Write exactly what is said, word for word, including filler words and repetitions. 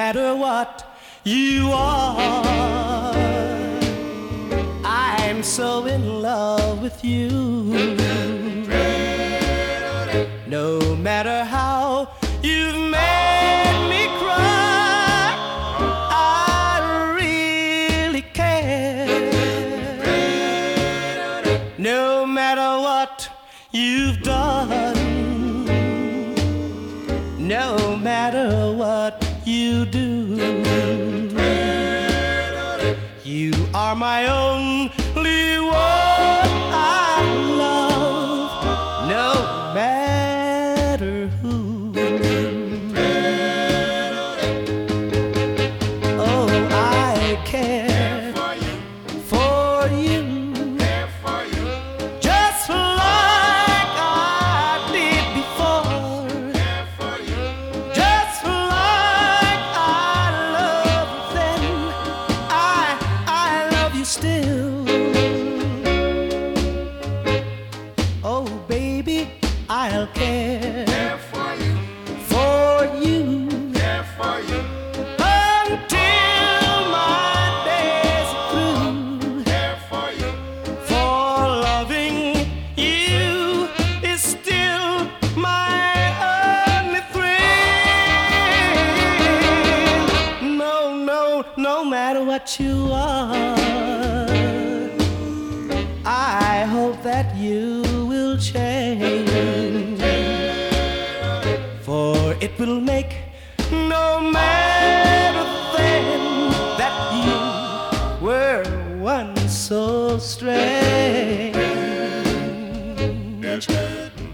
matter what you are, I'm so in love with you. No matter how you've made me cry, I really care. No matter what you've done, no matter what you do, you are my only one I love, no matter who. Oh, I care for you, just like I did before, just like I loved then. I, I love you still. Oh, baby, I'll care for you, for you, for you, until my days are through. For you, for loving you is still my only thrill. No, no, no matter what you are, I hope that you will change, for it will make no matter then that you were once so strange.